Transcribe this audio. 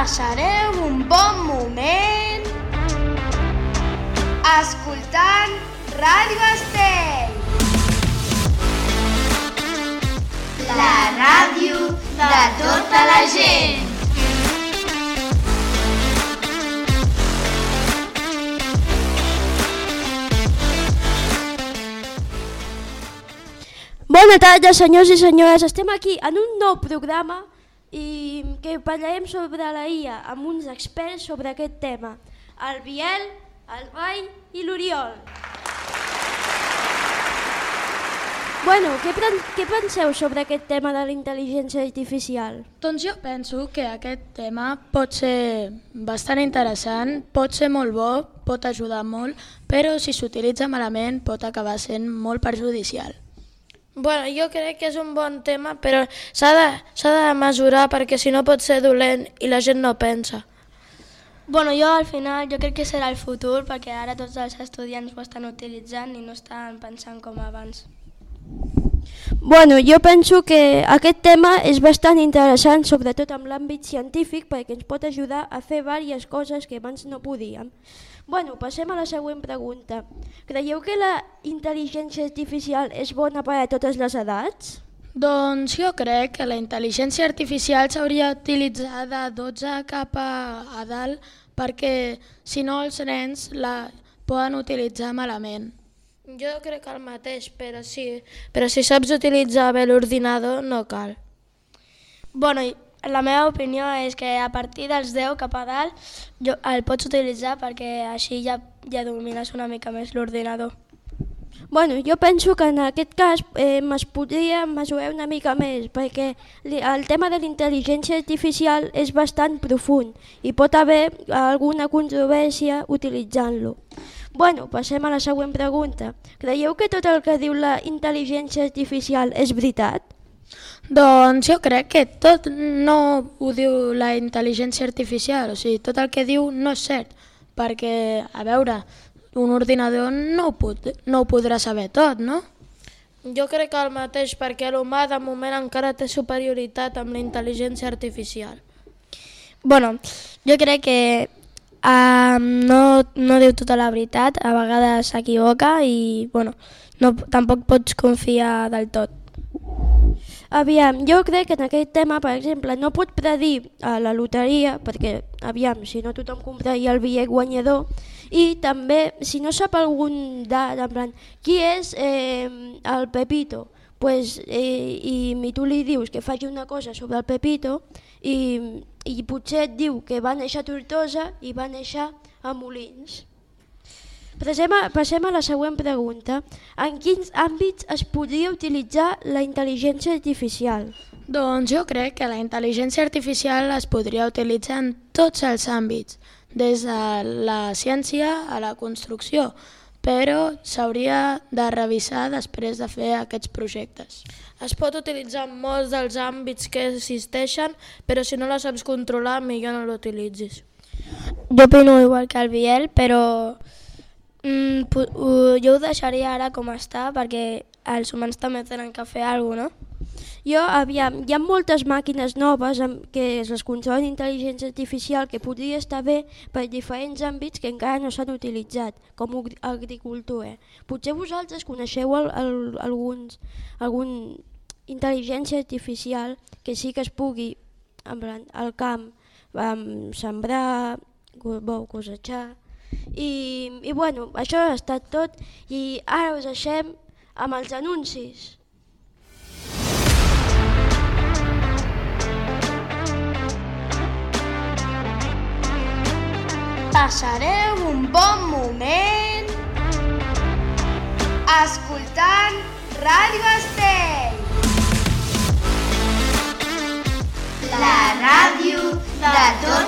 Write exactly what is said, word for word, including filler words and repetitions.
Passareu un bon moment escoltant Ràdio Estel, la ràdio de tota la gent. Bona tarda, senyors i senyores. Estem aquí en un nou programa i que parlarem sobre la I A amb uns experts sobre aquest tema, el Biel, el Rai i l'Oriol. Bueno, què, què penseu sobre aquest tema de la intel·ligència artificial? Doncs jo penso que aquest tema pot ser bastant interessant, pot ser molt bo, pot ajudar molt, però si s'utilitza malament pot acabar sent molt perjudicial. Bueno, jo crec que és un bon tema, però s'ha de, s'ha de mesurar perquè si no pot ser dolent i la gent no pensa. Bueno, jo al final jo crec que serà el futur perquè ara tots els estudiants ho estan utilitzant i no estan pensant com abans. Bueno, jo penso que aquest tema és bastant interessant, sobretot en l'àmbit científic, perquè ens pot ajudar a fer diverses coses que abans no podíem. Bueno, passem a la següent pregunta. Creieu que la intel·ligència artificial és bona per a totes les edats? Doncs jo crec que la intel·ligència artificial s'hauria d'utilitzar de dotze cap a, a dalt perquè si no els nens la poden utilitzar malament. Jo crec que el mateix, però sí, però si saps utilitzar bé l'ordinador no cal. Bueno, la meva opinió és que a partir dels deu cap a dalt jo, el pots utilitzar perquè així ja, ja domines una mica més l'ordinador. Bueno, jo penso que en aquest cas eh, es podria mesurar una mica més perquè el tema de la intel·ligència artificial és bastant profund i pot haver alguna controvèrsia utilitzant-lo. Bueno, passem a la següent pregunta. Creieu que tot el que diu la intel·ligència artificial és veritat? Doncs jo crec que tot no ho diu la intel·ligència artificial, o sigui, tot el que diu no és cert, perquè, a veure, un ordinador no ho, pot, no ho podrà saber tot, no? Jo crec que el mateix, perquè l'humà de moment encara té superioritat amb la intel·ligència artificial. Bueno, jo crec que uh, no, no diu tota la veritat, a vegades s'equivoca i bueno, no, tampoc pots confiar del tot. Aviam, jo crec que en aquest tema, per exemple, no pot predir a la loteria, perquè, aviam, si no tothom compraria el bitllet guanyador, i també, si no sap algun dat, en plan, qui és eh, el Pepito, pues, eh, i, i tu li dius que faci una cosa sobre el Pepito, i, i potser et diu que va néixer a Tortosa i va néixer a Molins. Passem a, passem a la següent pregunta. En quins àmbits es podria utilitzar la intel·ligència artificial? Doncs jo crec que la intel·ligència artificial es podria utilitzar en tots els àmbits, des de la ciència a la construcció, però s'hauria de revisar després de fer aquests projectes. Es pot utilitzar en molts dels àmbits que existeixen, però si no la saps controlar, millor no l'utilitzis. Jo opino igual que el Biel, però Mm, jo ho deixaria ara com està perquè els humans també tenen que fer alguna cosa, no? Jo, aviam, hi ha moltes màquines noves amb que es controlen intel·ligència artificial que podria estar bé per diferents àmbits que encara no s'han utilitzat, com agricultura. Potser vosaltres coneixeu el, el, alguns, algun intel·ligència artificial que sí que es pugui en plan, al camp um, sembrar, cosechar. I, i bueno, això ha estat tot i ara us deixem amb els anuncis. Passareu un bon moment escoltant Ràdio Estel, la ràdio de tota